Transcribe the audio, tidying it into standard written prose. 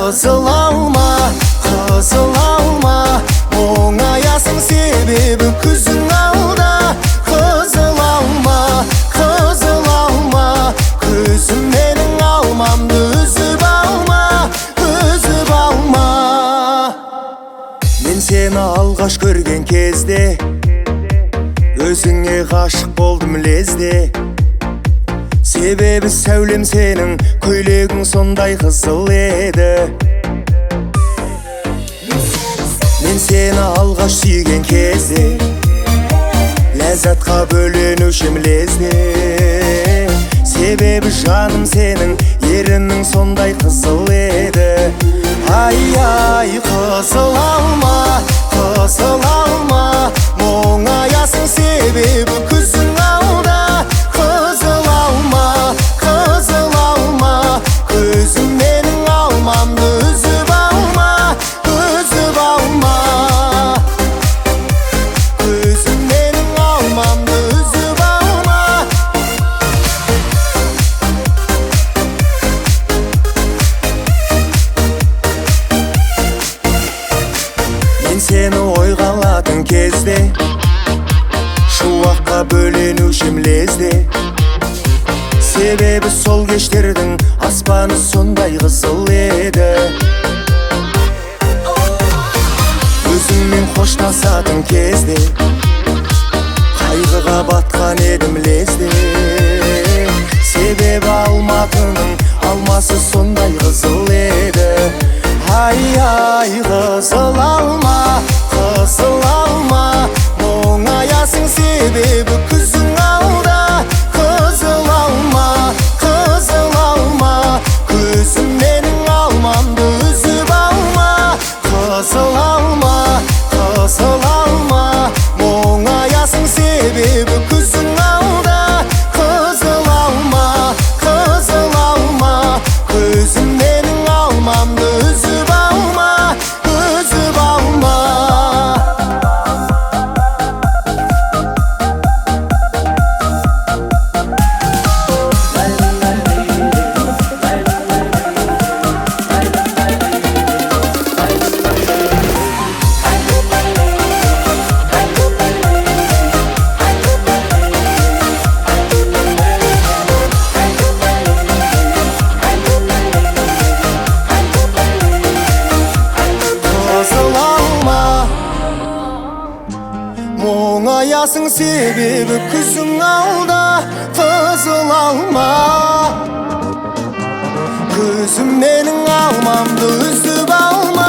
Kızıl alma, kızıl alma, oңаясың себебі күзің алда. Kızıl alma, kızıl alma, күзім менің алмамды үзіп алма, үзіп алма. Мен сені алғаш көрген кезде өзіңе ғашық болдым лезде. Себебі сәулем сенің, көйлегің сондай қызыл еді. Мен сені алғаш сүйген кезде ләззатқа бөленушім лезде. Себебі жаным сенің, ерінің сондай қызыл еді. Ай-ай, қызыл алма, қызыл алма, оңаясың себебі күзің алда. Қызыл алма, қызыл алма, күзім менің алмамды үзіп алма, үзіп алма. Күзім менің алмамды үзіп алма. Мен сені ойға алатын кезде шуаққа бөленушім лезде. Себебі сол кештердің аспаны сондай қызыл еді. Өзіңмен қоштасатын кезде қайғыға батқан едім лезде. Себебі алматының алмасы сондай қызыл еді. Ай-ай, қызыл алма, қызыл алма, оңаясың себебі күзің алда. Қызыл алма, қызыл алма, күзім менің алмамды үзіп алма. Қызыл алма, қызыл алма, оңаясың себебі күзің алда. Қызыл алма, қызыл алма, күзім менің алмамды үзіп алма, үзіп алма. Оңаясың себебі күзің алда. Қызыл алма, күзім менің алмамды үзіп алма.